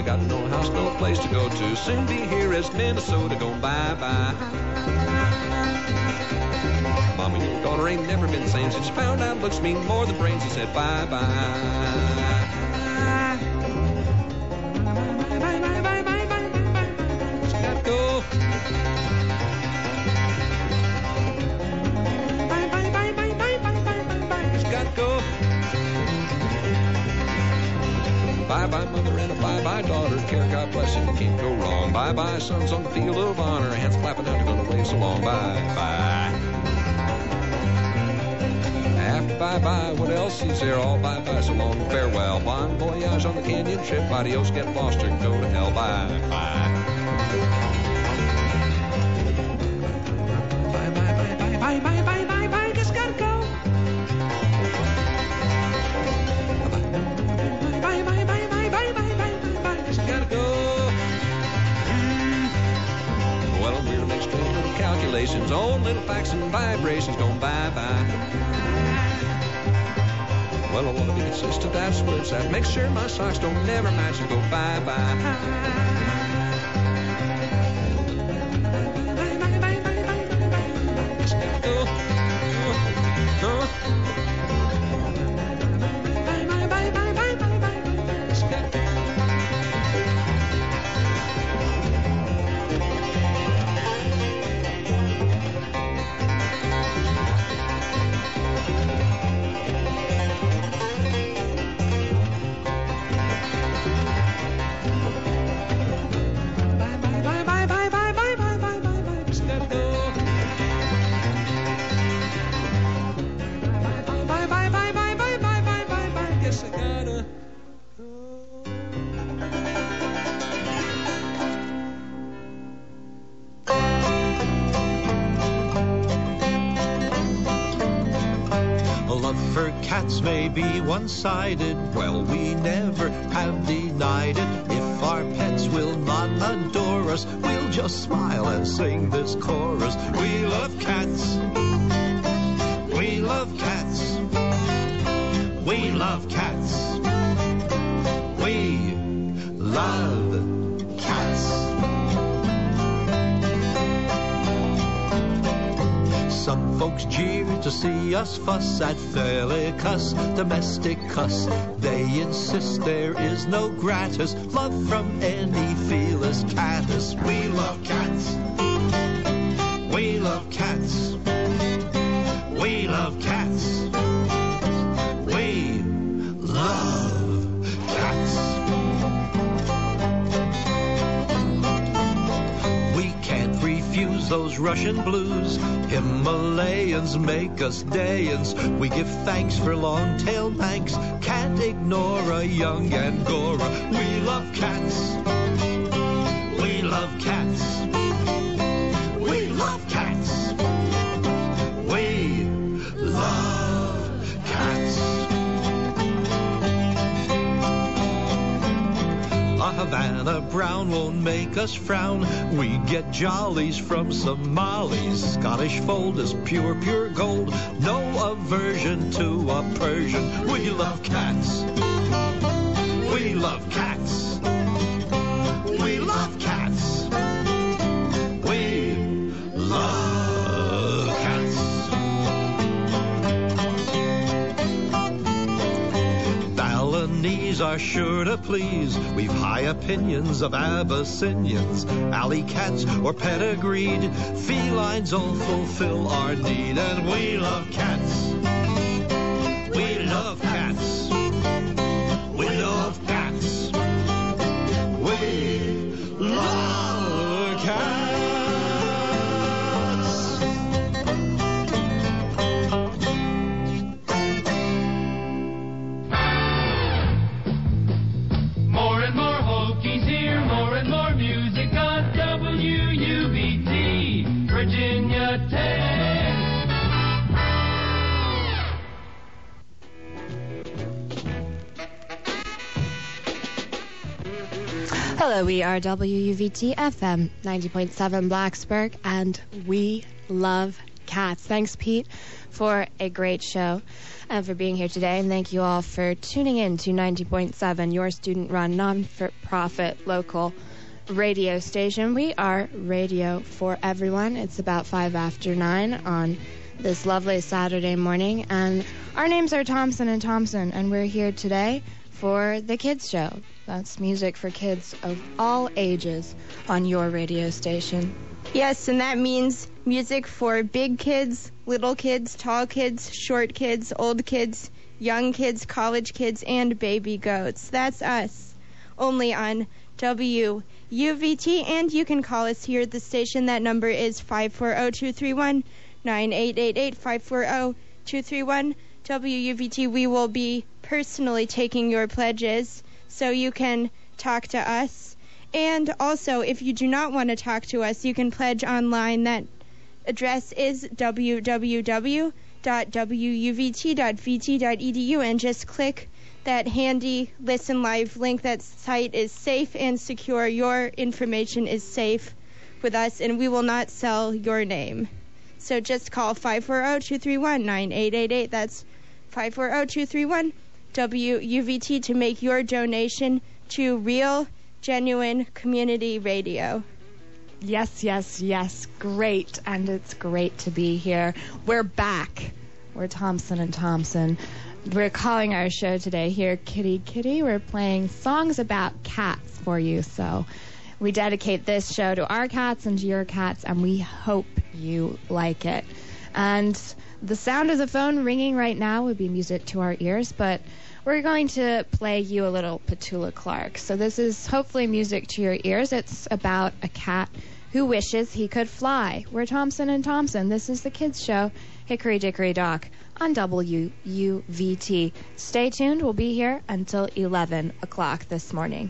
got no house, no place to go to. Soon be here as Minnesota going bye-bye. Mama, your daughter ain't never been the same since she found out looks mean more than brains. She said bye-bye. Bye-bye, mother, and a bye-bye, daughter. Care, God bless you, you can't go wrong. Bye-bye, sons on the field of honor. Hands clapping out, they're gonna wave so long. Bye-bye. After bye-bye, what else is there? All bye-bye, so long and farewell. Bon voyage on the canyon trip. Adios, get lost or go to hell. Bye-bye. Bye-bye, just gotta go. Calculations, own little facts and vibrations going bye-bye. Well, I want to be consistent, that's what it's at. Make sure my socks don't never match and go bye-bye. May be one-sided, well, we never have denied it. If our pets will not adore us, we'll just smile and sing this chorus. We love cats. We love cats. We love cats. We love cats. Some folks jeer to see us fuss at Felicus Domesticus. They insist there is no gratis love from any Felis catus. We love cats. We love cats. We love cats. We love cats. We can't refuse those Russian blues. Himalayans make us Dayans. We give thanks for long-tailed Manx. Can't ignore a young Angora. We love cats. We love cats. We love cats. We love cats. A Havana brown won't make us frown. We get jollies from Somalis. Scottish fold is pure, pure gold. No aversion to a Persian. We love cats. We love cats. We love cats. We love cats. Balinese are sure to please. We've high opinions of Abyssinians, alley cats or pedigreed. Felines all fulfill our need, and we love cats. We love cats. We love cats. We love cats. More and more Hokies here, more and more music on WUBT, Virginia Tech. Hello, we are WUVT FM 90.7 Blacksburg, and we love cats. cats. Thanks, Pete, for a great show and for being here today. And thank you all for tuning in to 90.7, your student-run, non-for-profit local radio station. We are radio for everyone. It's about 5 after 9 on this lovely Saturday morning. And our names are Thompson and Thompson, and we're here today for the Kids Show. That's music for kids of all ages on your radio station. Yes, and that means music for big kids, little kids, tall kids, short kids, old kids, young kids, college kids, and baby goats. That's us, only on WUVT, and you can call us here at the station. That number is 540-231-9888, 540-231 WUVT. We will be personally taking your pledges, so you can talk to us. And also, if you do not want to talk to us, you can pledge online. That address is www.wuvt.vt.edu, and just click that handy Listen Live link. That site is safe and secure. Your information is safe with us, and we will not sell your name. So just call 540-231-9888. That's 540-231-WUVT to make your donation to Real Genuine Community Radio. Yes, yes, yes. Great. And it's great to be here. We're back. We're Thompson and Thompson. We're calling our show today here Kitty Kitty. We're playing songs about cats for you. So we dedicate this show to our cats and to your cats, and we hope you like it. And the sound of the phone ringing right now would be music to our ears, but we're going to play you a little Petula Clark. So this is hopefully music to your ears. It's about a cat who wishes he could fly. We're Thompson and Thompson. This is the Kids Show, Hickory Dickory Dock on WUVT. Stay tuned. We'll be here until 11 o'clock this morning.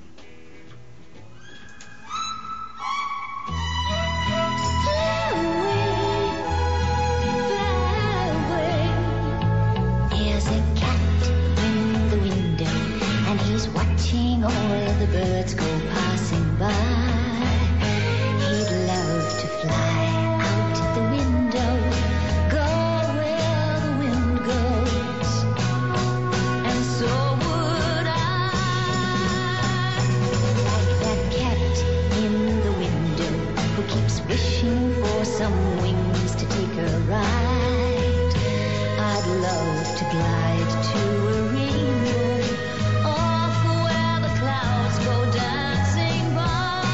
Watching all the birds go passing by. He'd love to fly out the window, go where the wind goes, and so would I. Like that cat in the window who keeps wishing for some wings to take a ride. I'd love to glide to a rainbow, go dancing by.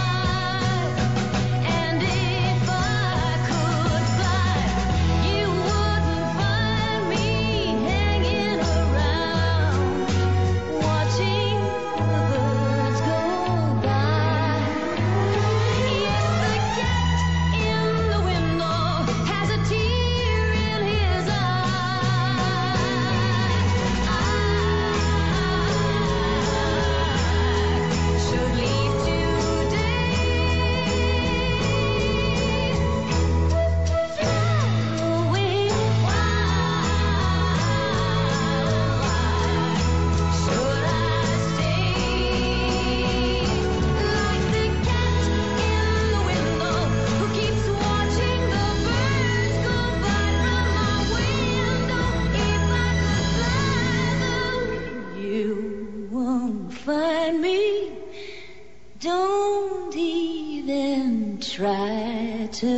And if I could fly, you wouldn't find me hanging around, watching the birds go by. Yes, the cat in the window has a tear in his eye. Should leave today, fly away. Why should I stay? Like the cat in the window who keeps watching the birds go by from my window. If I could fly, you won't find me. Don't even try to.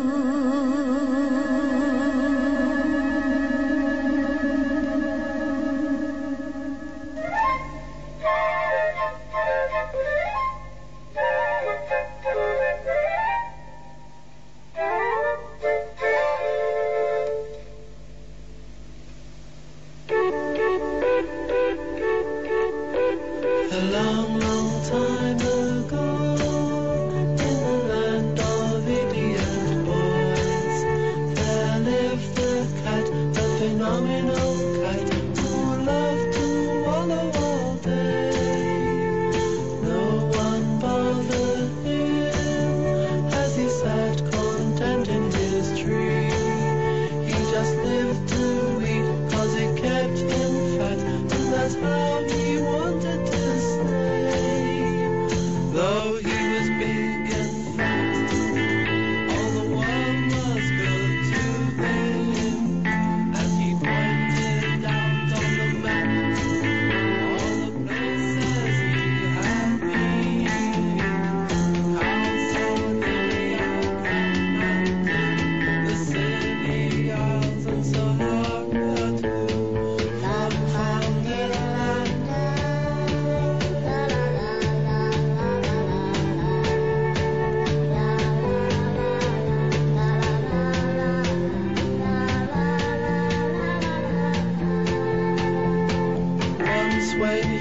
A long, long time ago, in the land of idiot boys, there lived a cat, a phenomenal cat, who loved to wallow all day. No one bothered him as he sat content in his tree. He just lived to eat, 'cause it kept him fat, and that's how he wanted to stay.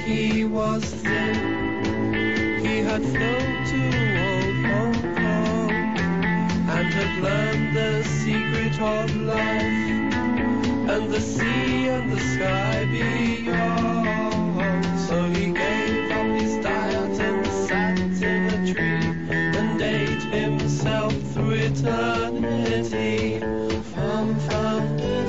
he was thin. He had flown to old Hong Kong and had learned the secret of life and the sea and the sky beyond. So he gave up his diet and sat in a tree and ate himself through eternity. Fum, fum,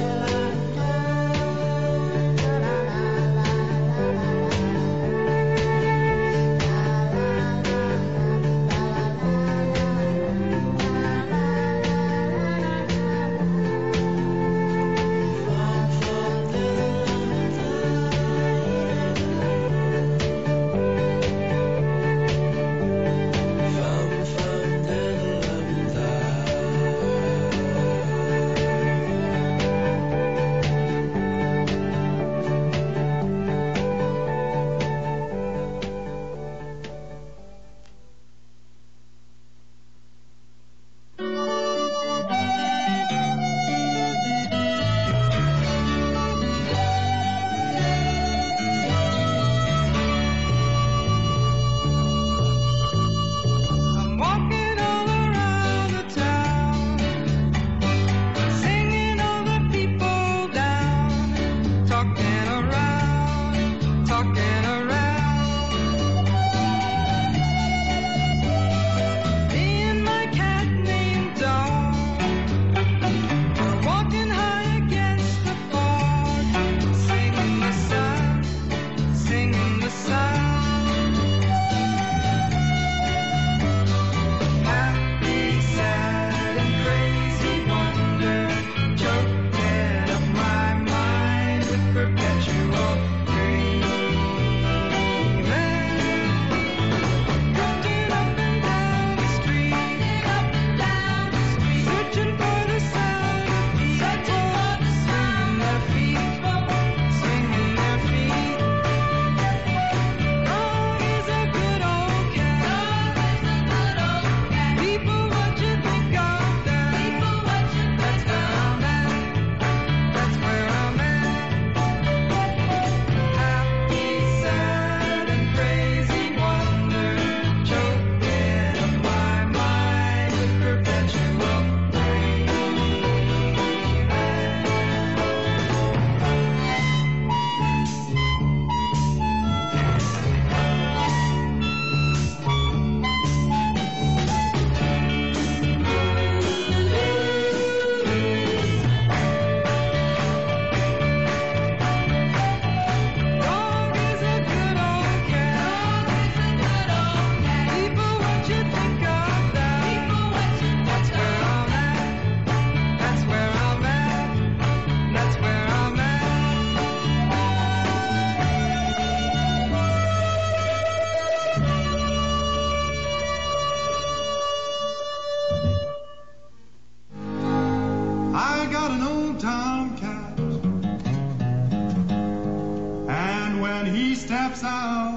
steps out.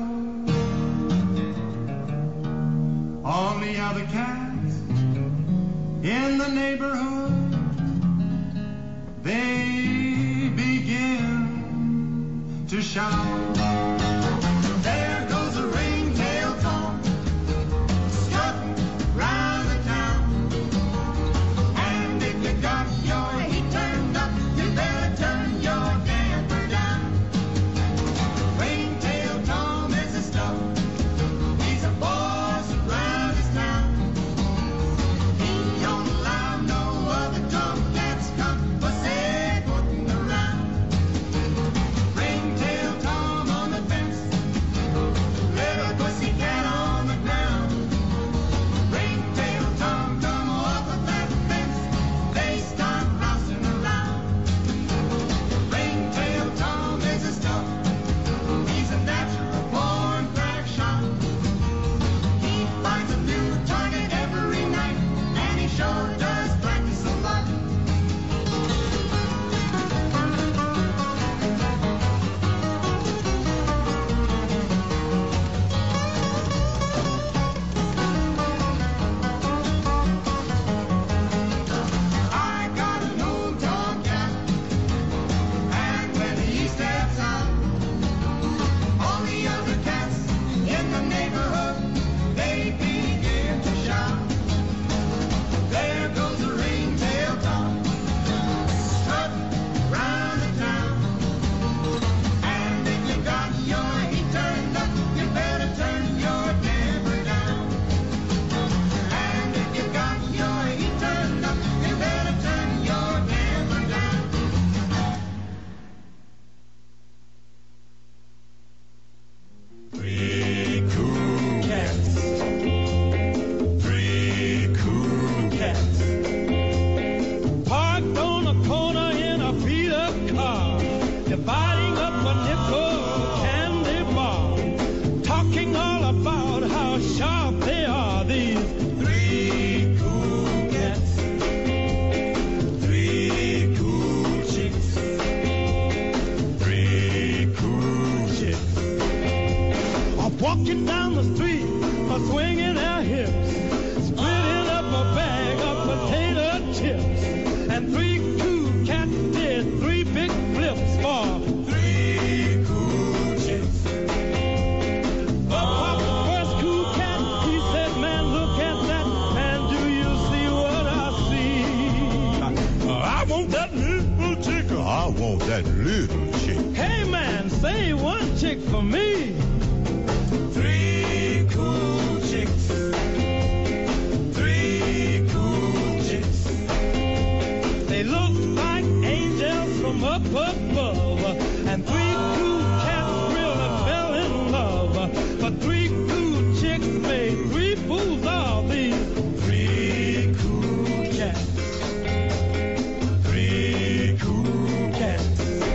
All the other cats in the neighborhood, they begin to shout. There goes a ringtail Tom, strutting round the town. And if you got your heat turned up, you better turn your damper down. Ringtail Tom is the stuff. He's a boss around his town. He don't allow no other tomcats come pussyfooting around. Ringtail Tom on the fence. walking down the street, swinging their hips, splitting up a bag of potato chips, and 3 cool cats did 3 big flips for 3 cool chicks. The first cool cat, he said, man, look at that, and do you see what I see? I want that little chick. I want that little chick. Hey, man, say one chick for me. 3 cool chicks. 3 cool chicks. They look like angels from up above. And 3 cool cats really fell in love. But 3 cool chicks made 3 fools of these 3 cool cats. 3 cool cats.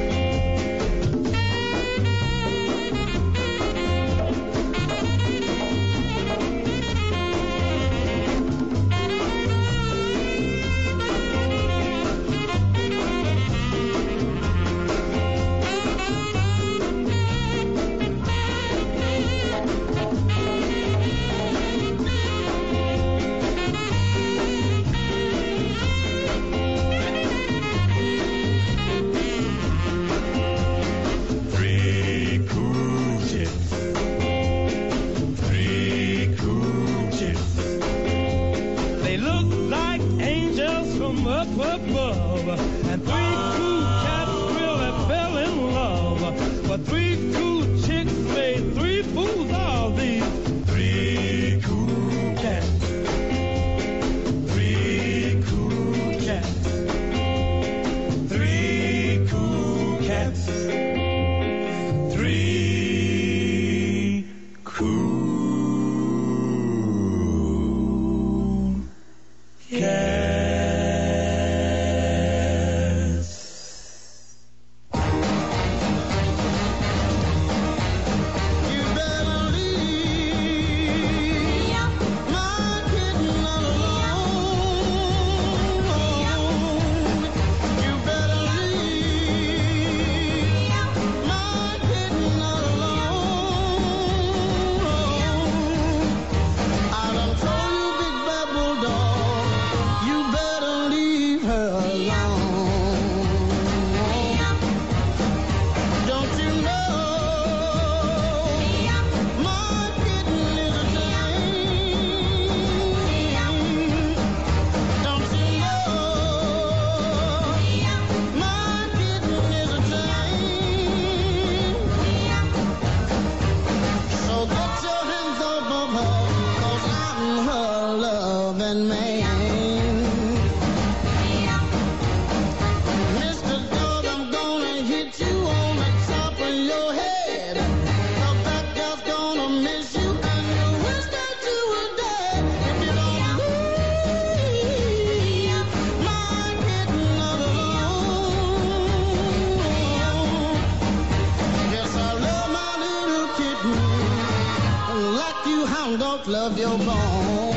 Love your bone.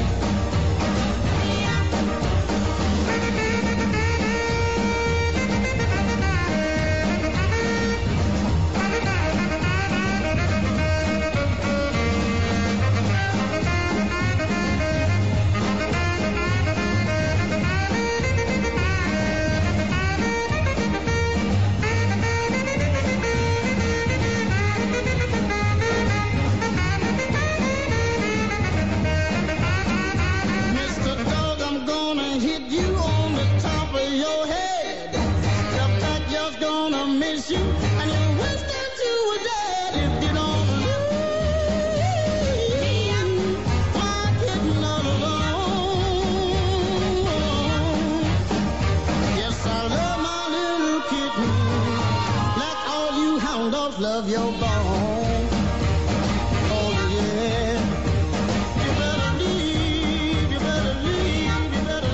Love your bone. Oh yeah. You better leave, you better leave, you better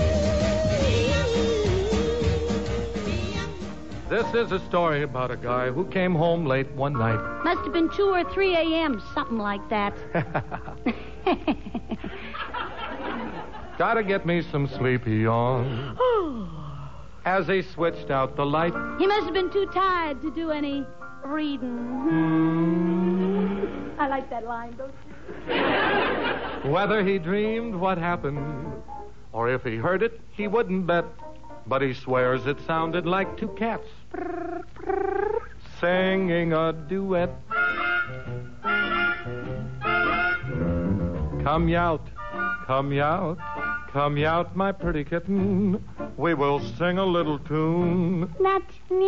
leave. This is a story about a guy who came home late one night. Must have been 2 or 3 a.m., something like that. Gotta get me some sleep, he yawned. As he switched out the light. He must have been too tired to do any reading. I like that line, don't you? Whether he dreamed what happened, or if he heard it, he wouldn't bet. But he swears it sounded like two cats singing a duet. Come yout, come yout, come yout, my pretty kitten. We will sing a little tune. Not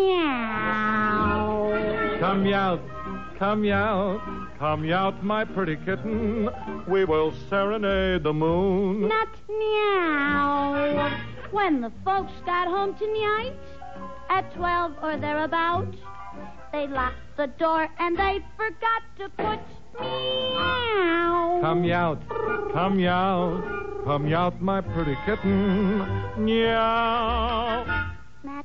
meow. Come yout, come yout, come yout, my pretty kitten. We will serenade the moon. Not meow. When the folks got home tonight, at 12 or thereabout, they locked the door and they forgot to put meow. Come yout, come yout, come yout, my pretty kitten. Meow. Not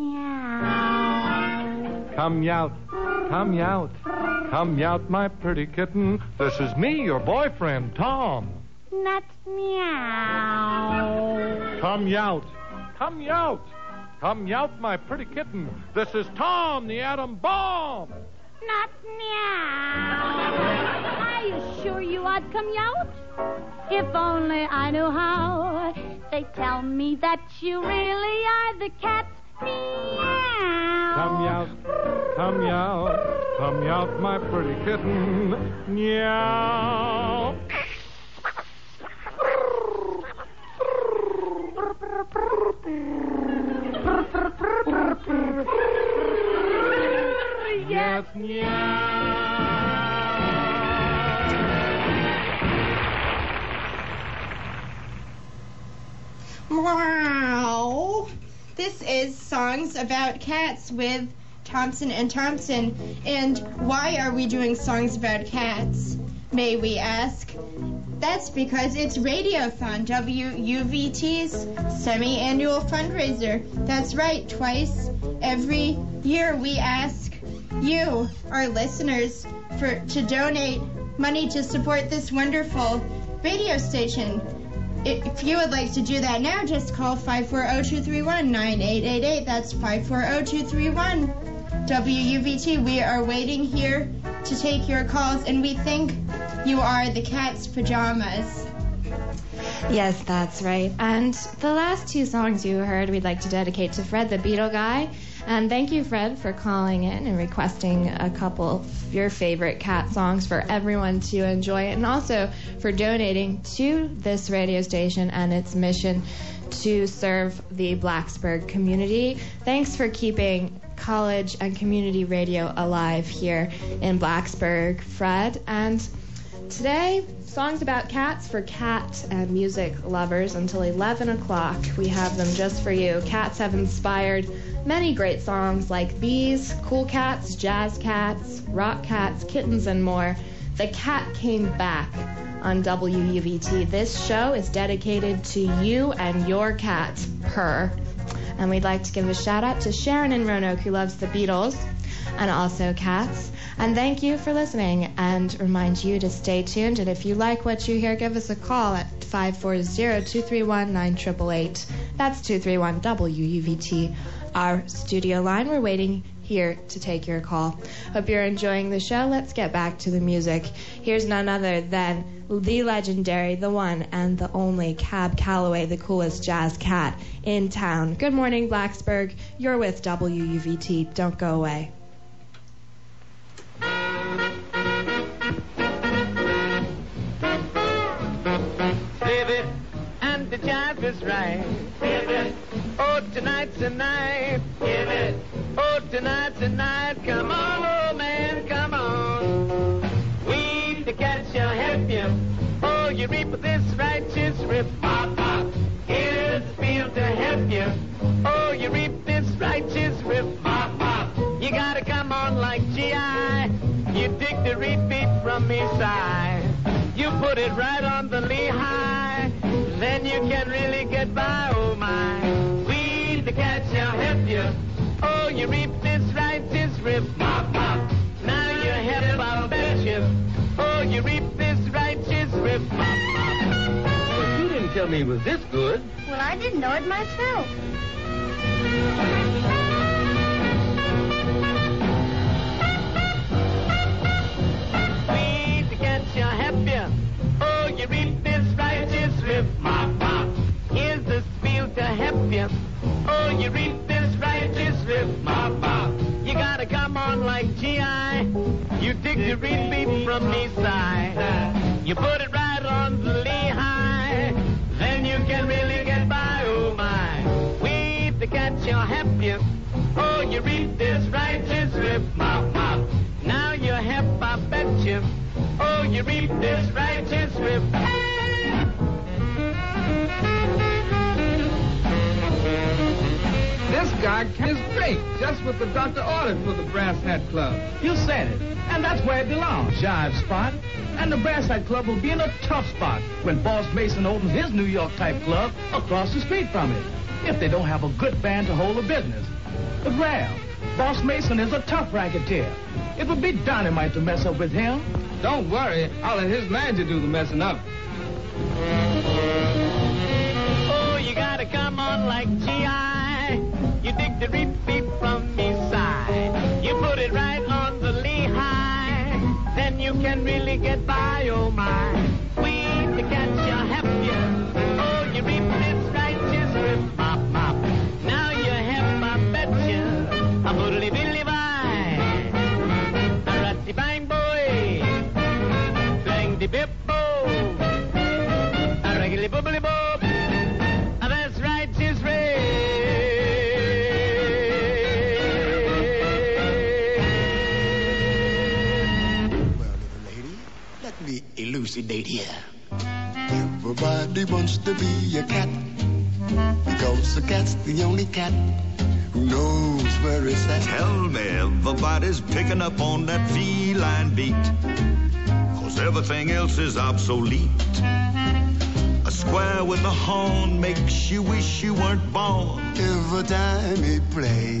meow. Come yout, come yout, come yout, my pretty kitten. This is me, your boyfriend, Tom. Not meow. Come yout, come yout, come yout, my pretty kitten. This is Tom, the atom bomb. Not meow. Are you sure you ought come out? If only I knew how. They tell me that you really are the cat. Meow. Come yout, come yout, come yout, my pretty kitten. Meow. Yes, Wow. This is Songs About Cats with Thompson and Thompson. And why are we doing songs about cats, may we ask? That's because it's Radiothon, WUVT's semi-annual fundraiser. That's right, twice every year we ask you, our listeners, to donate money to support this wonderful radio station. If you would like to do that now, just call 540-231-9888. That's 540-231. WUVT, we are waiting here to take your calls, and we think you are the cat's pajamas. Yes, that's right. And the last two songs you heard, we'd like to dedicate to Fred, the Beetle Guy. And thank you, Fred, for calling in and requesting a couple of your favorite cat songs for everyone to enjoy, and also for donating to this radio station and its mission to serve the Blacksburg community. Thanks for keeping college and community radio alive here in Blacksburg, Fred. And today, songs about cats for cat and music lovers until 11 o'clock. We have them just for you. Cats have inspired many great songs like these: Cool Cats, Jazz Cats, Rock Cats, Kittens, and more. The Cat Came Back on WUVT. This show is dedicated to you and your cat, Purr. And we'd like to give a shout out to Sharon in Roanoke, who loves the Beatles and also cats. And thank you for listening, and remind you to stay tuned. And if you like what you hear, give us a call at 540-231-9888. That's 231-WUVT. Our studio line. We're waiting here to take your call. Hope you're enjoying the show. Let's get back to the music. Here's none other than the legendary, the one and the only Cab Calloway, the coolest jazz cat in town. Good morning, Blacksburg. You're with WUVT. Don't go away. David, and the jive is right. David, oh, tonight's the night. David, oh, tonight's the night. Come on, old man, come on. We, the cat, shall help you. Oh, you reap this righteous rip. Pop, pop. Here's the field to help you. Oh, you reap this righteous rip. Pop, pop. You gotta come on like G.I. You dig the reed beat from me side. You put it right on the Lehigh. Then you can really get by, oh my. We, the cat, shall help you. Oh, you reap this righteous rip. Pop, pop. Now you help, I'll bet you. Oh, you reap this righteous rip. Pop, pop. Well, you didn't tell me it was this good. Well, I didn't know it myself. We, the from me side. You put it right on the lehigh, then you can really get by, oh my. Weed to catch your happiest. Oh, you read this righteous rip, mop, mop. Now you're hep, I bet you. Oh, you read this righteous rip. This guy is great, just what the doctor ordered for the Brass Hat Club. You said it, and that's where it belongs, Jive Spot. And the Brass Hat Club will be in a tough spot when Boss Mason opens his New York-type club across the street from it, if they don't have a good band to hold the business. But, well, Boss Mason is a tough racketeer. It would be dynamite to mess up with him. Don't worry, I'll let his manager do the messing up. Oh, you gotta come on like G.I. You dig the repeat from me side. You put it right on the lehigh. Then you can really get by, oh my. Weed to catch your happier. Oh, you reap this righteous rip, mop, mop. Now you're hep, I bet you. A boodly billy bye. A ratty bang boy. Bang the bip-bo. A regular bubbly bob. That's righteous rip. Elucidate here. Everybody wants to be a cat because a cat's the only cat who knows where it's at. Tell me everybody's picking up on that feline beat, 'cause everything else is obsolete. A square with a horn makes you wish you weren't born every time it plays.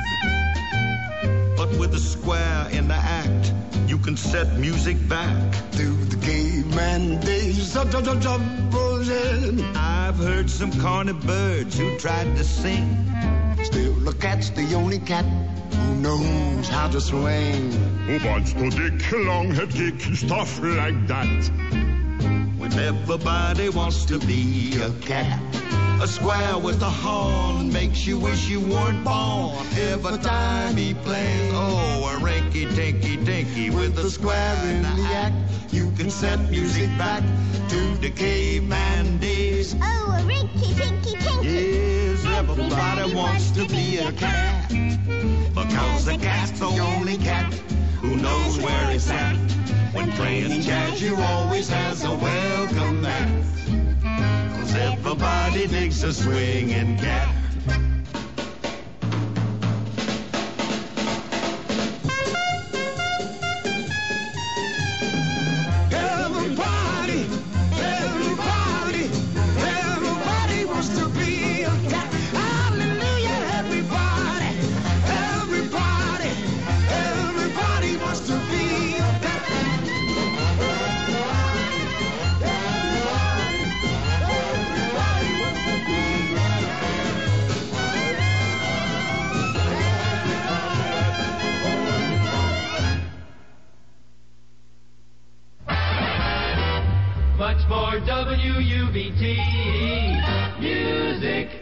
But with a square in the act, you can set music back to the caveman days. I've heard some corny birds who tried to sing. Still, the cat's the only cat who knows how to swing. Who wants to dick, long-head dick, stuff like that? When everybody wants to be a cat, a square with a horn makes you wish you weren't born every time he plays. Oh, a rinky-tinky-dinky with a square in the act. You can set music back to the caveman days. Oh, a rinky-tinky-tinky. Yes, everybody wants to be a cat, because the cat's the only cat who knows where it's at. When playing jazz, you always has a welcome mat. Everybody digs a swinging cat. Everybody, everybody, everybody wants to be a cat. Hallelujah, everybody, everybody, everybody wants to be a cat. Much more WUVT music.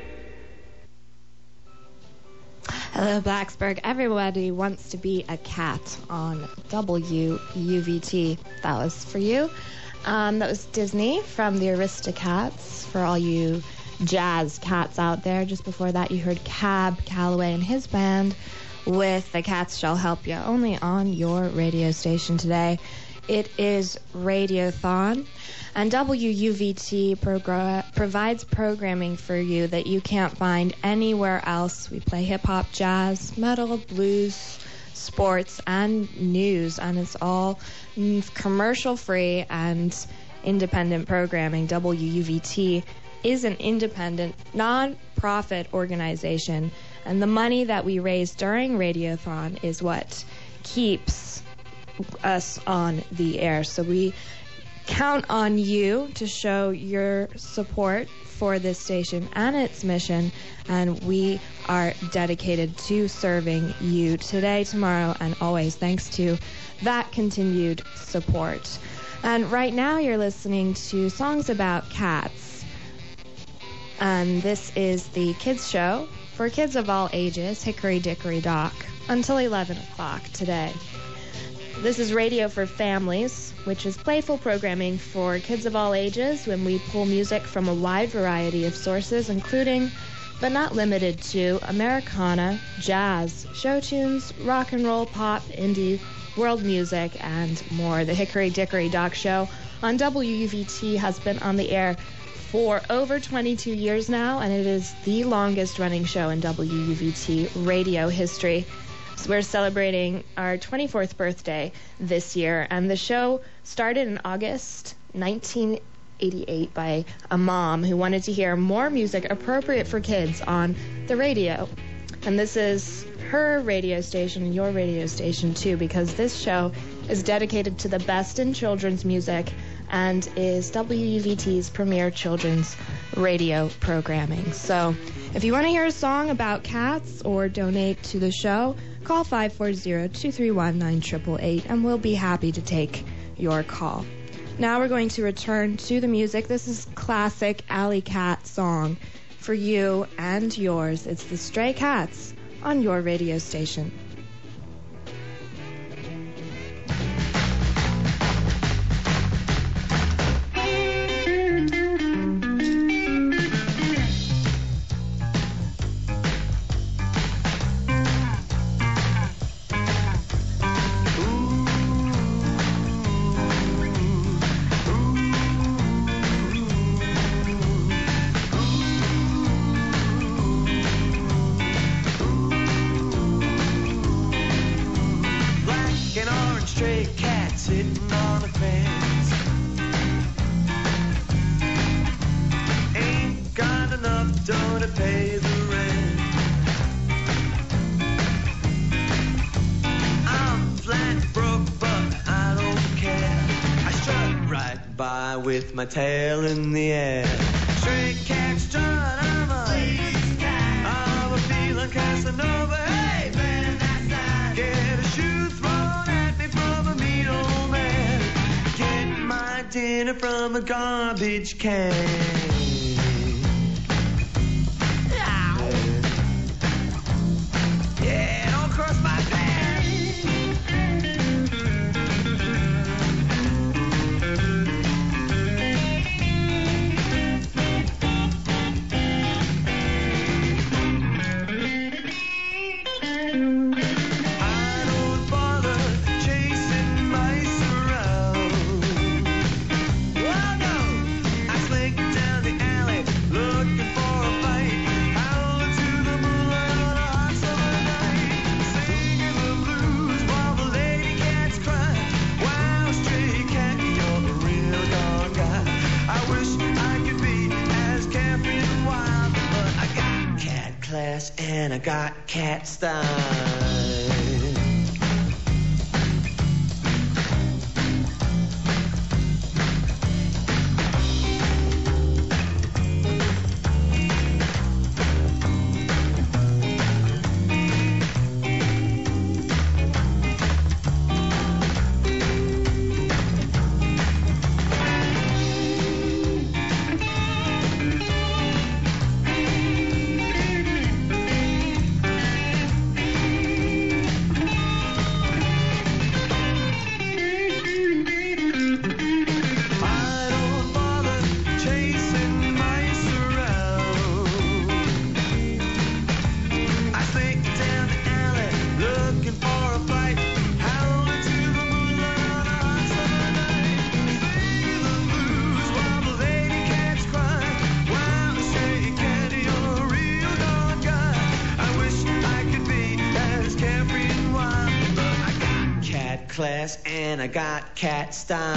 Hello, Blacksburg. Everybody wants to be a cat on WUVT. That was for you. That was Disney from the Aristocats for all you jazz cats out there. Just before that, you heard Cab Calloway and his band with The Cats Shall Help You, only on your radio station today. It is Radiothon, and WUVT provides programming for you that you can't find anywhere else. We play hip-hop, jazz, metal, blues, sports, and news, and it's all commercial-free and independent programming. WUVT is an independent, non-profit organization, and the money that we raise during Radiothon is what keeps us on the air. So we count on you to show your support for this station and its mission, and we are dedicated to serving you today, tomorrow, and always, thanks to that continued support. And right now you're listening to Songs About Cats, and this is the kids show for kids of all ages, Hickory Dickory Dock, until 11 o'clock today. This is Radio for Families, which is playful programming for kids of all ages when we pull music from a wide variety of sources, including, but not limited to, Americana, jazz, show tunes, rock and roll, pop, indie, world music, and more. The Hickory Dickory Dock Show on WUVT has been on the air for over 22 years now, and it is the longest running show in WUVT radio history. So we're celebrating our 24th birthday this year, and the show started in August 1988 by a mom who wanted to hear more music appropriate for kids on the radio. And this is her radio station and your radio station too, because this show is dedicated to the best in children's music and is WUVT's premier children's radio programming. So if you want to hear a song about cats or donate to the show, call 540-231-9888 and we'll be happy to take your call. Now we're going to return to the music. This is classic Alley Cat song for you and yours. It's the Stray Cats on your radio station. With my tail in the air. Stray cat strut, I'm a feeling Casanova. Hey, man, that's get a shoe thrown at me from a mean old man. Get my dinner from a garbage can. Yeah, don't cross my path. And I got cat style. Class and I got cat style.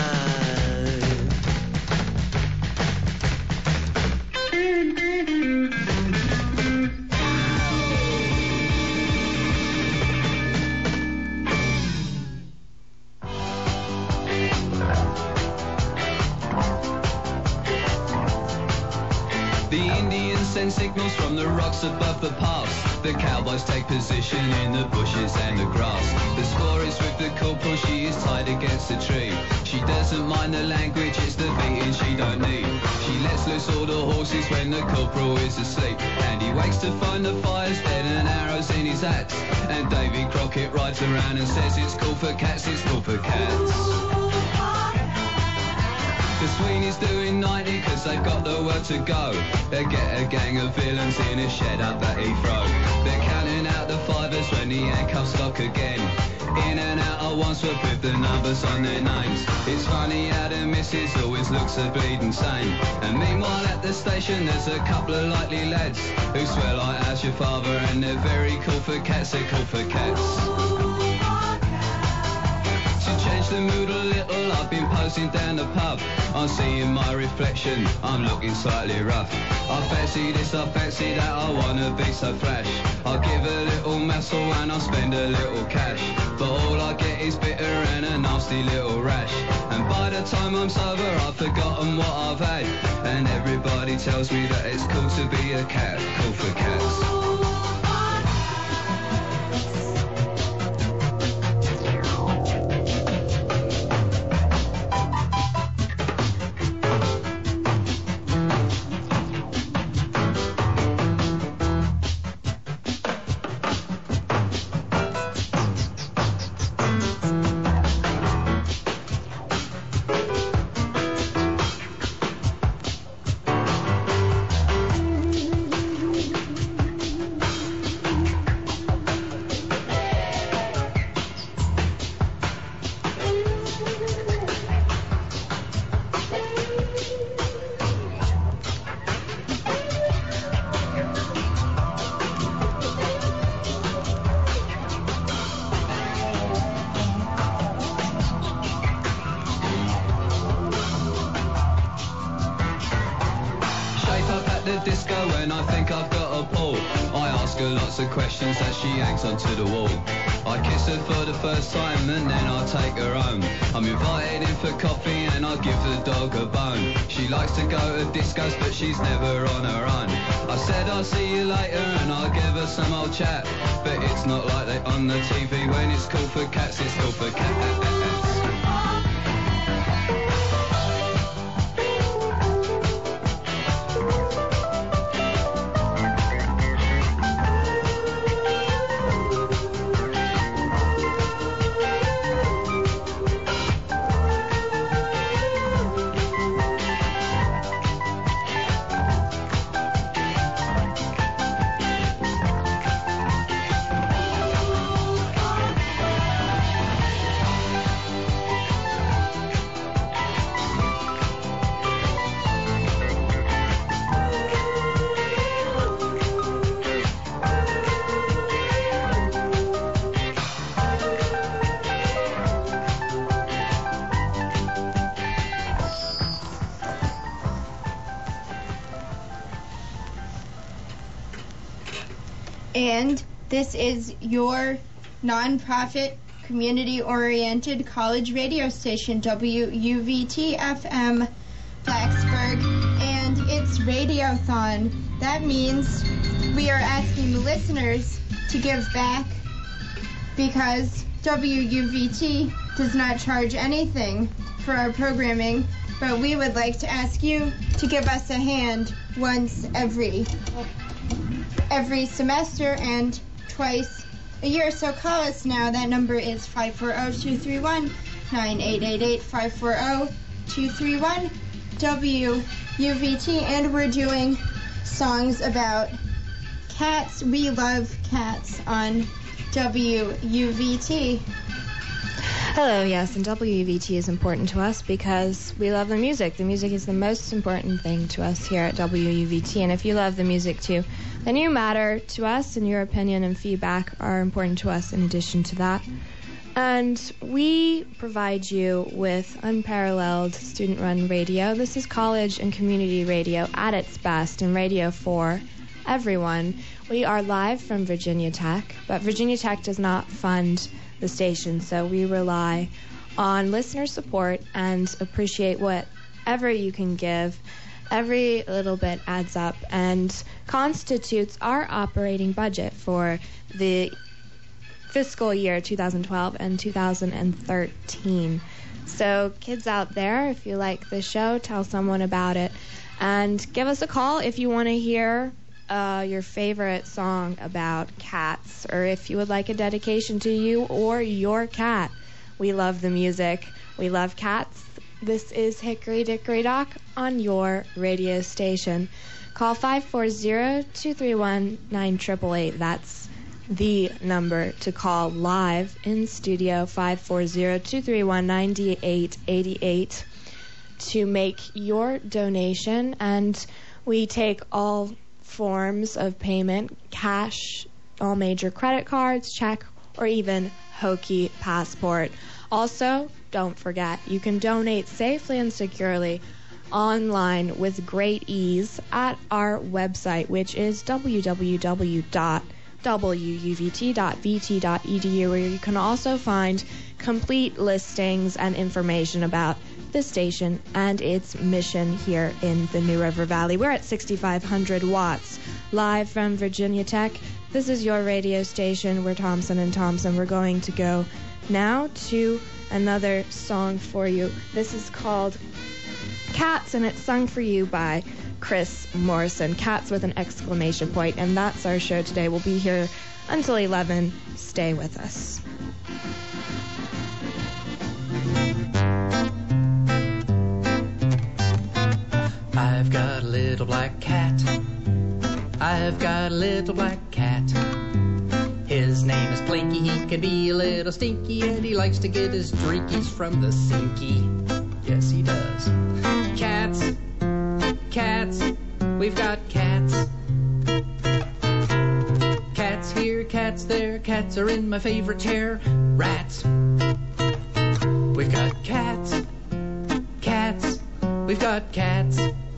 The Indian said send signals from the rocks above the pass. The cowboys take position in the bushes and the grass. The score is with the corporal, she is tied against a tree. She doesn't mind the language, it's the beating she don't need. She lets loose all the horses when the corporal is asleep. And he wakes to find the fire's dead and arrows in his axe. And Davy Crockett rides around and says it's cool for cats, it's cool for cats. The Sweeney's doing 90 cause they've got the word to go. They get a gang of villains in a shed up at Heathrow. They're counting out the fivers when the handcuffs lock again. In and out at Wandsworth with the numbers on their names. It's funny how the missus always looks a bleeding sane. And meanwhile at the station there's a couple of likely lads who swear like how's your father, and they're very cool for cats, they're cool for cats. Change the mood a little, I've been posing down the pub. I'm seeing my reflection, I'm looking slightly rough. I fancy this, I fancy that, I wanna be so flash. I'll give a little muscle and I'll spend a little cash. But all I get is bitter and a nasty little rash. And by the time I'm sober I've forgotten what I've had. And everybody tells me that it's cool to be a cat, cool for cats. Of questions as she hangs onto the wall. I kiss her for the first time and then I take her home. I'm invited in for coffee and I give the dog a bone. She likes to go to discos but she's never on her own. I said I'll see you later and I'll give her some old chat. But it's not like they on the TV. When it's cool for cats, it's cool for cats. And this is your non-profit, community-oriented college radio station, WUVT-FM Blacksburg, and it's Radiothon. That means we are asking the listeners to give back because WUVT does not charge anything for our programming, but we would like to ask you to give us a hand once every semester and twice a year. So call us now. That number is 540-231-9888, 540-231 WUVT, and we're doing songs about cats. We love cats on WUVT. Hello, yes, and WUVT is important to us because we love the music. The music is the most important thing to us here at WUVT, and if you love the music too, then you matter to us, and your opinion and feedback are important to us in addition to that. And we provide you with unparalleled student-run radio. This is college and community radio at its best, and radio for everyone. We are live from Virginia Tech, but Virginia Tech does not fund the station, so we rely on listener support and appreciate whatever you can give. Every little bit adds up and constitutes our operating budget for the fiscal year 2012 and 2013. So kids out there, if you like the show, tell someone about it. And give us a call if you want to hear your favorite song about cats, or if you would like a dedication to you or your cat. We love the music. We love cats. This is Hickory Dickory Dock on your radio station. Call 540-231-9888. That's the number to call live in studio, 540-231-9888, to make your donation. And we take all forms of payment, cash, all major credit cards, check, or even Hokey Passport. Also, don't forget, you can donate safely and securely online with great ease at our website, which is www.wuvt.vt.edu, where you can also find complete listings and information about the station and its mission here in the New River Valley. We're at 6,500 watts, live from Virginia Tech. This is your radio station. We're Thompson and Thompson. We're going to go now to another song for you. This is called Cats, and it's sung for you by Chris Morrison. Cats with an exclamation point. And that's our show today. We'll be here until 11. Stay with us. I've got a little black cat. I've got a little black cat. His name is Blinky. He can be a little stinky, and he likes to get his drinkies from the sinky. Yes, he does. Cats, cats, we've got cats. Cats here, cats there, cats are in my favorite chair. Rats. We've got cats, cats, we've got cats.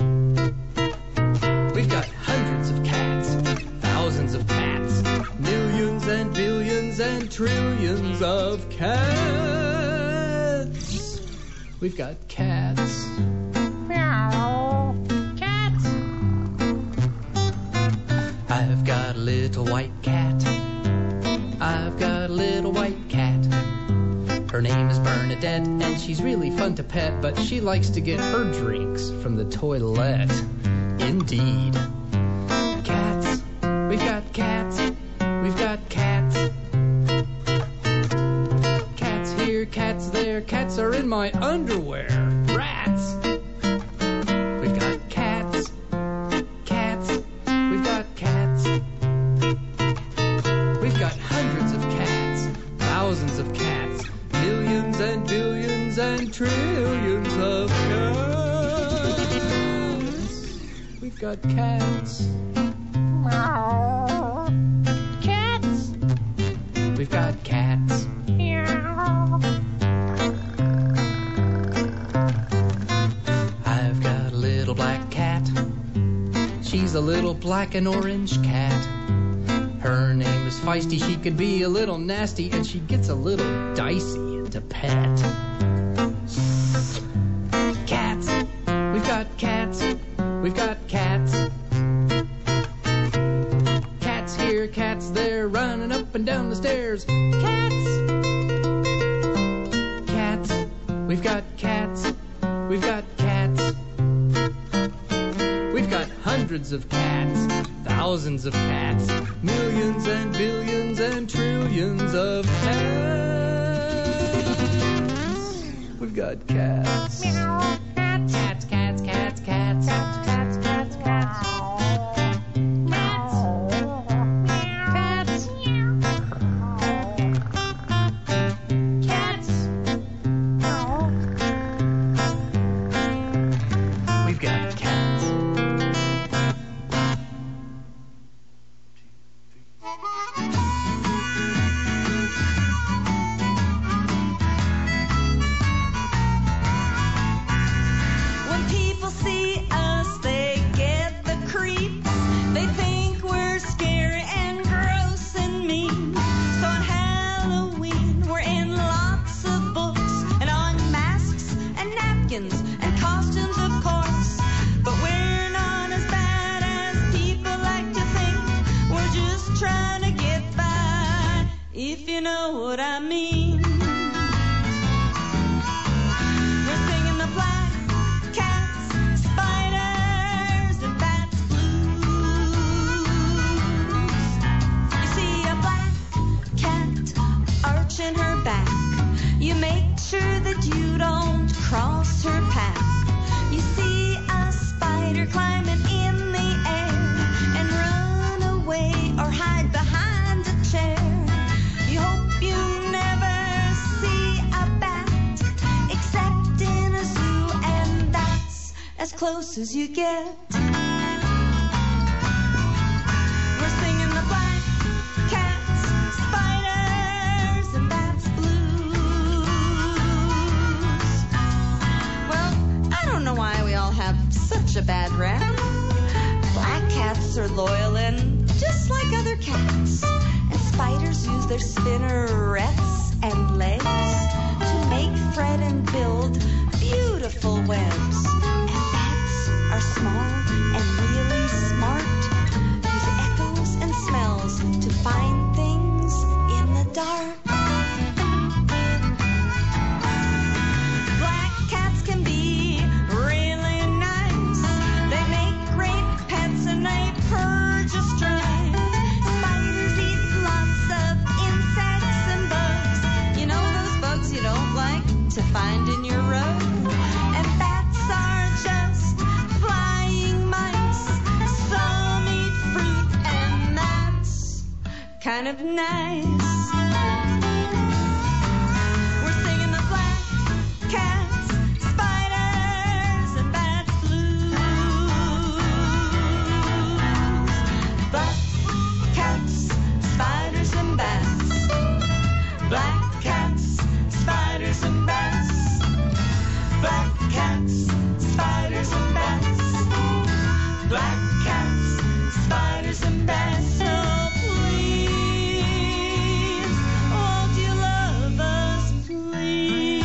We've got hundreds of cats, thousands of cats, millions and billions and trillions of cats. We've got cats. Meow. Cats. I've got a little white cat. I've got a little white cat. Her name is Bernadette, and she's really fun to pet, but she likes to get her drinks from the toilet. Indeed. Cats. We've got cats. We've got cats. Cats here, cats there, cats are in my underwear. Rats. We've got cats. Cats. We've got cats. We've got hundreds of cats, thousands of cats, millions and billions and trillions of cats. We've got cats. Meow. Cats. We've got cats. Meow. I've got a little black cat. She's a little black and orange cat. Her name is Feisty. She could be a little nasty, and she gets a little dicey to pet. Cats. We've got cats. We've got cats. Cats here, cats there, running up and down the stairs. Cats. Cats. We've got cats. We've got cats. We've got hundreds of cats, thousands of cats, millions and billions and trillions of cats. We've got cats. Meow. Cats, cats, cats, cats, cats, cats, cats, cats, cats. Cats. We've got cats. When people see us, they get the creeps. They think we're scary and gross and mean. So on Halloween, we're in lots of books and on masks and napkins and costumes, of course. But we're what I mean. We're singing the black cats, spiders, and bats blues. You see a black cat arching her back. You make sure that you don't cross her path. You see a spider climbing in the air and run away or hide behind a chair. You hope you never see a bat except in a zoo, and that's as close as you get. We're singing the black cats, spiders, and bats blues. Well, I don't know why we all have such a bad rap. Black cats are loyal and just like other cats. And spiders use their spinnerets and legs to make, thread, and build beautiful webs. And bats are small and really smart. Use echoes and smells to find things in the dark. Black cats can be really nice. They make great pets and they purr just right. Spiders eat lots of insects and bugs. You know those bugs you don't like to find in your rug? And bats are just flying mice. Some eat fruit and that's kind of nice. We're singing the black cats, spiders, and bats blues. Black cats, spiders, and bats. Black cats, spiders, and bats. Black cats, spiders, and bats. Black cats, spiders, and bats. Oh, please, won't you love us, please?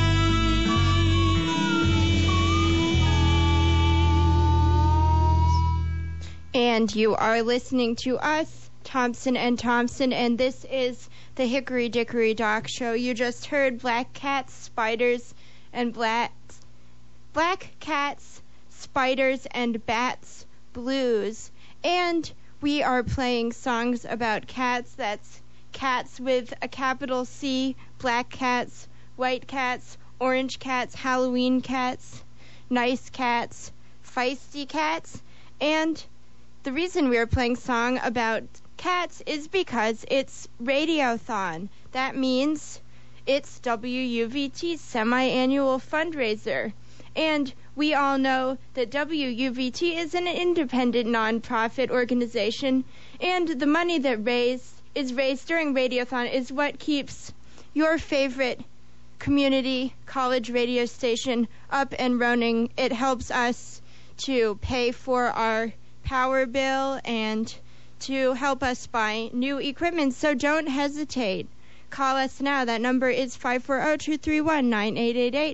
And you are listening to us, Thompson and Thompson, and this is the Hickory Dickory Dock Show. You just heard Black Cats, Spiders, and Black Cats, Spiders, and Bats Blues. And we are playing songs about cats. That's cats with a capital C, black cats, white cats, orange cats, Halloween cats, nice cats, feisty cats. And the reason we are playing song about cats is because it's Radiothon. That means it's WUVT's semi-annual fundraiser. And we all know that WUVT is an independent nonprofit organization, and the money that is raised during Radiothon is what keeps your favorite community college radio station up and running. It helps us to pay for our power bill and to help us buy new equipment, so don't hesitate. Call us now. That number is 540-231-9888,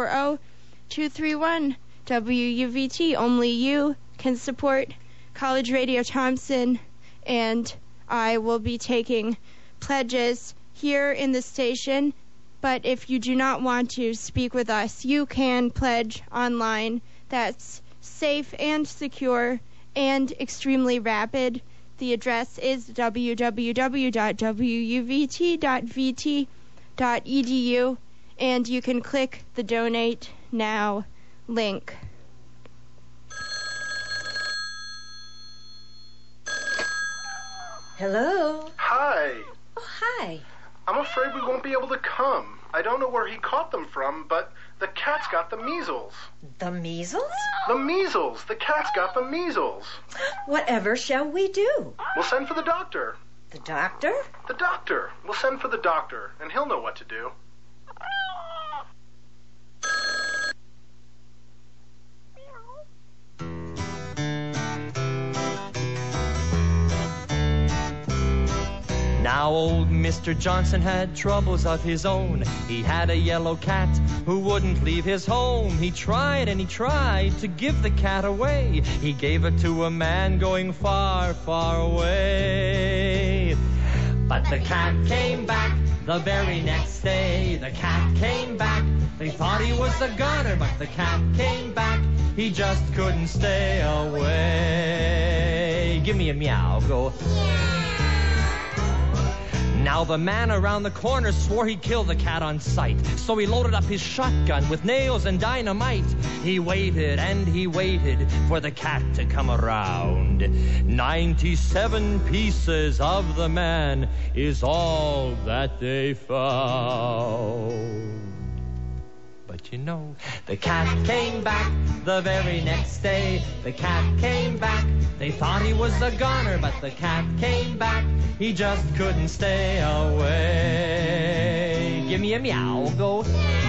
540-231-WUVT. Only you can support College Radio Thompson, and I will be taking pledges here in the station. But if you do not want to speak with us, you can pledge online. That's safe and secure and extremely rapid. The address is www.wuvt.vt.edu, and you can click the Donate Now link. Hello? Hi. Oh, hi. I'm afraid we won't be able to come. I don't know where he caught them from, but the cat's got the measles. The measles? The measles! The cat's got the measles. Whatever shall we do? We'll send for the doctor. The doctor? The doctor. We'll send for the doctor, and he'll know what to do. Now old Mr. Johnson had troubles of his own. He had a yellow cat who wouldn't leave his home. He tried and he tried to give the cat away. He gave it to a man going far, far away. But the cat came back The very next day, the cat came back. They thought he was a goner, but the cat came back. He just couldn't stay away. Give me a meow, go. Now the man around the corner swore he'd kill the cat on sight. So he loaded up his shotgun with nails and dynamite. He waited and he waited for the cat to come around. 97 pieces of the man is all that they found. But you know, the cat came back the very next day. The cat came back. They thought he was a goner, but the cat came back. He just couldn't stay away. Give me a meow, go.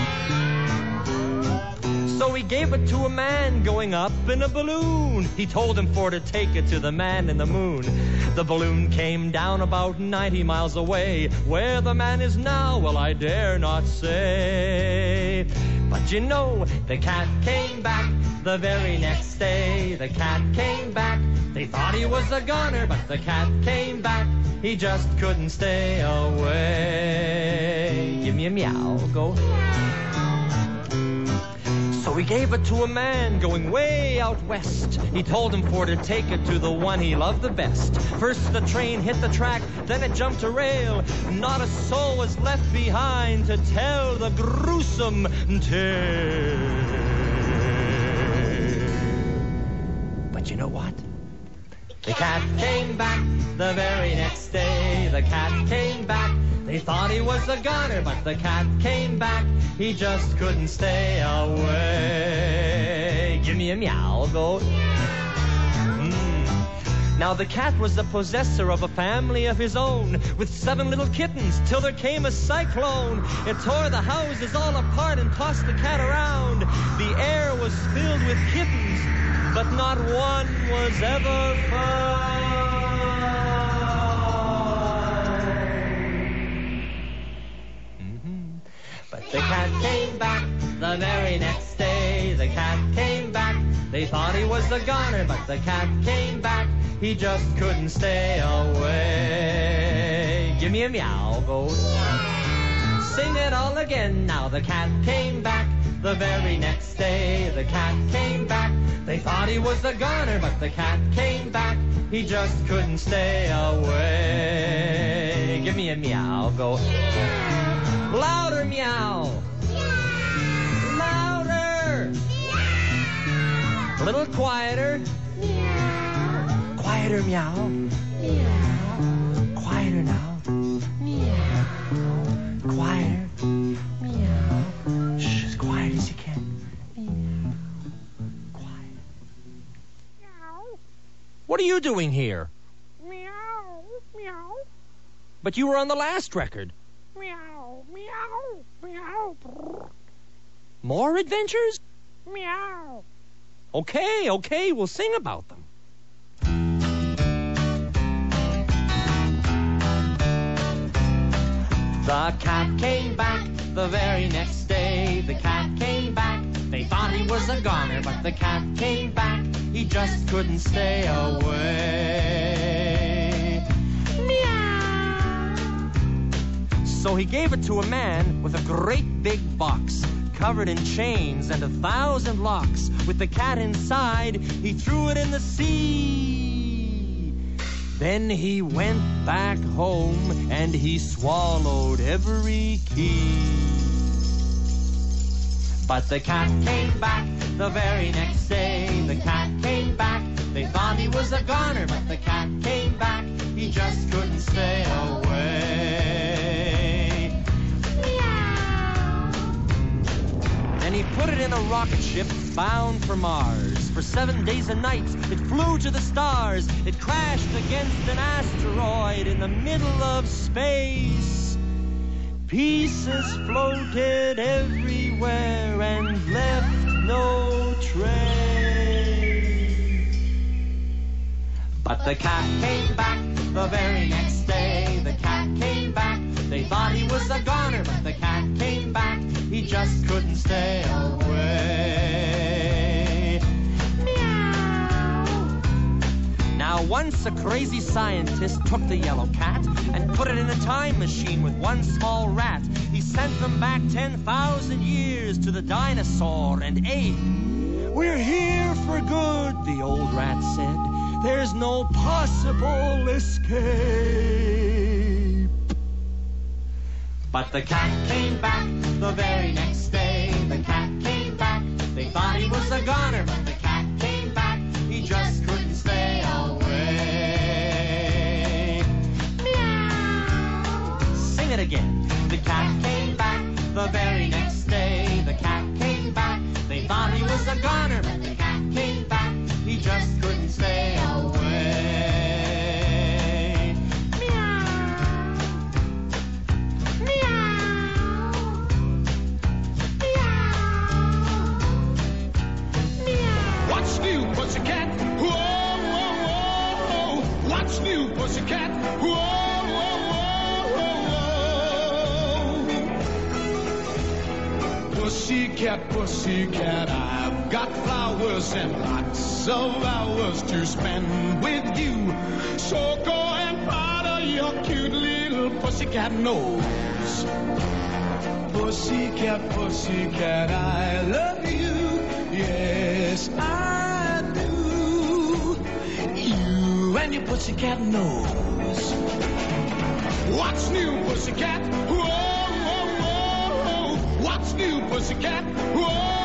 So he gave it to a man going up in a balloon. He told him for to take it to the man in the moon. The balloon came down about 90 miles away. Where the man is now, well, I dare not say. But you know, the cat came back the very next day. The cat came back. They thought he was a goner, but the cat came back. He just couldn't stay away. Give me a meow, go. So he gave it to a man going way out west. He told him for to take it to the one he loved the best. First the train hit the track, then it jumped a rail. Not a soul was left behind to tell the gruesome tale. But you know what? The cat came back the very next day. The cat came back. They thought he was a goner, but the cat came back. He just couldn't stay away. Give me a meow, go. Now the cat was the possessor of a family of his own, with 7 little kittens, till there came a cyclone. It tore the houses all apart and tossed the cat around. The air was filled with kittens, but not one was ever found. But the cat came back the very next day. The cat came back. They thought he was a goner, but the cat came back. He just couldn't stay away. Give me a meow, go. Sing it all again now. The cat came back the very next day. The cat came back. They thought he was a goner, but the cat came back. He just couldn't stay away. Give me a meow, go. Louder meow. Louder. A little quieter. Quieter meow. Quieter now. Meow. Quieter. Meow. Shh, as quiet as you can. Meow. Quiet. Meow. What are you doing here? Meow. Meow. But you were on the last record. Meow. Meow. Meow. More adventures? Meow. Okay, we'll sing about them. The cat came back the very next day. The cat came back. They thought he was a goner, but the cat came back. He just couldn't stay away. Meow. So he gave it to a man with a great big box, covered in chains and 1,000 locks. With the cat inside, he threw it in the sea. Then he went back home and he swallowed every key. But the cat came back the very next day. The cat came back. They thought he was a goner, but the cat came back. He just couldn't stay away. Meow. Then he put it in a rocket ship bound for Mars. For 7 days and nights, it flew to the stars. It crashed against an asteroid in the middle of space. Pieces floated everywhere and left no trace. But the cat came back the very next day. The cat came back. They thought he was a goner, but the cat came back. He just couldn't stay away. Meow. Now Once a crazy scientist took the yellow cat and put it in a time machine with one small rat. He sent them back 10,000 years to the dinosaur and ape. We're here for good, the old rat said. There's no possible escape. But the cat came back the very next day. The cat came back. They thought he was a goner, but the cat came back. He just couldn't stay away. Meow. Sing it again. The cat came back the very next day. The cat came back. They thought he was a goner, but the cat came back. He just couldn't stay away. Meow. Meow. Meow. What's new, pussycat? Whoa, whoa, whoa. What's new, pussycat? Whoa, whoa, whoa, whoa. Pussycat, pussycat, I've got flowers and lots of hours to spend with you. So go and powder your cute little pussycat nose. Pussycat, pussycat, I love you. Yes, I do. You and your pussycat nose. What's new, pussycat? Whoa, whoa, whoa. What's new, pussycat? Whoa,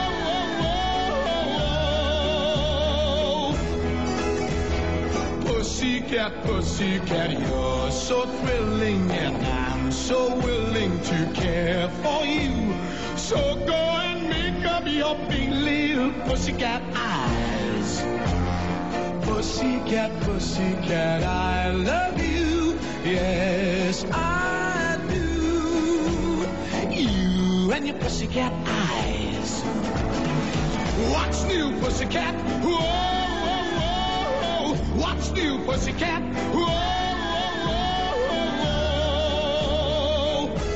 whoa, whoa. Pussycat, pussycat, you're so thrilling, and I'm so willing to care for you. So go and make up your big little pussycat eyes. Pussycat, pussycat, I love you. Yes, I do. You and your pussycat eyes. What's new, pussycat? Whoa, whoa, whoa. What's new, pussycat? Whoa, whoa, whoa.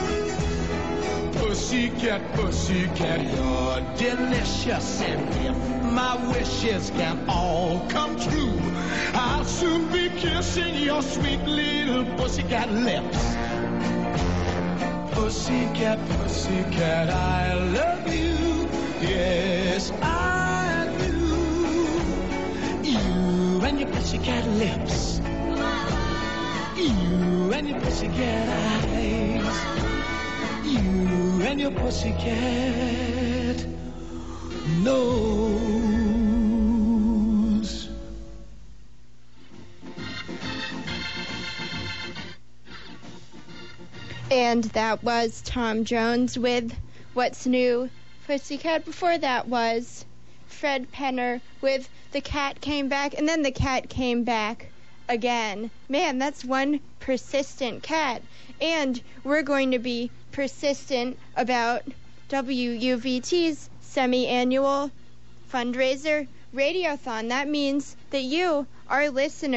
Pussycat, pussycat, you're delicious, and if my wishes can all come true, I'll soon be kissing your sweet little pussycat lips. Pussycat, pussycat, I love you. Yes, I do. You and your pussycat lips. You and your pussycat eyes. You and your pussycat nose. And that was Tom Jones with What's New, Pussycat. Before that was Fred Penner with The Cat Came Back, and then The Cat Came Back again. Man, that's one persistent cat. And we're going to be persistent about WUVT's semi-annual fundraiser radiothon. That means that you, our listeners,